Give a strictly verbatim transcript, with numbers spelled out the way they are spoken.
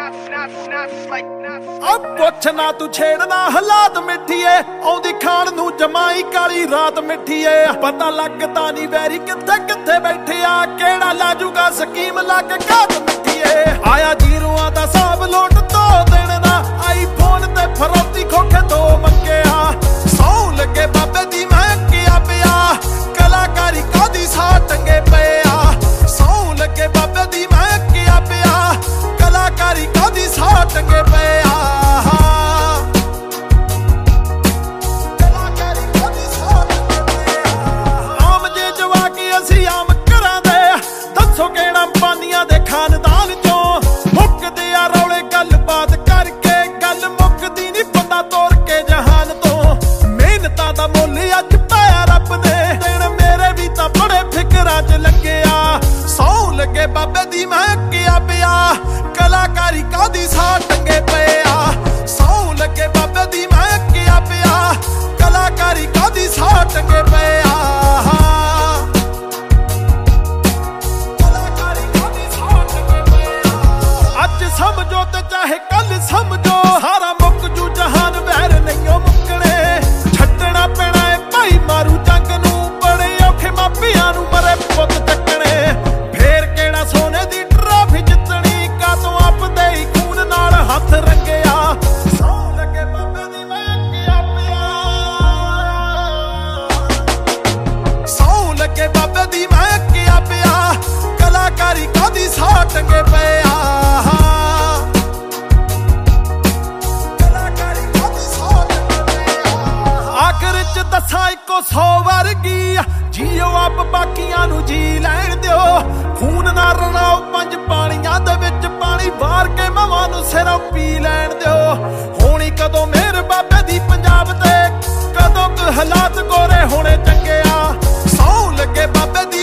अब पुछ ना तू छेड़ना हालात मिठिए आउंदी खान नू जमाई काली रात मिठिए पता लगदा नी वैरी किथे किथे बैठे आ केड़ा लाजूगा स्कीम लग घात मिठिए आया जीरुआं दा साब लोट दो दिन दा आई फोन ते फरौती खोखे दो मंगे आ सौ लगे बाबे दी मैं किया पिया कलाकारी कादी सा टंगे पे आ सौ लगे बाबे दी मैं किया पिया कलाकारी कादी सा टंगे पे आ खानदान चो मुकदे आ रौले गल बात करके गल मुकदी नी बंदा तोड़ के जहान तो मेहनतां दा मुल अज पाया रब ने दिन मेरे भी तां बड़े फिकरां च लगे आ सौ लगे बाबे दी मैं किया पिया कलाकारी कादी सा टंगे पे आ सौ लगे बाबे दी मैं किया पिया कलाकारी कादी सा टंगे पे आ समझो ते चाहे कल समझो सारा मुक जू जहान वैर नहीं मुकने छड्डना पैना है भाई मारू जंग नू बड़े औखे मापियां नू मरे पुत चकने फेर केड़ा सोने दी ट्राफी जितनी का तू आपदे ही खून नाल हथ रंगिया सौ लगे बाबे दी मैं किया पिया सौ लगे बाबे दी मैं किया पिया कलाकारी कादी सा टंगे पे आ दसा इको सौ वर्गी जियो आप बाकियां नू जी लैण दिओ खून ना रलाओ पंज पानियां दे विच पानी वार के मवां नू सिरों पी लैण दिओ होनी कदों मेरे बाबे दी पंजाब ते कदों क हालात गोरे होने चंगे आ सौ लगे बाबे दी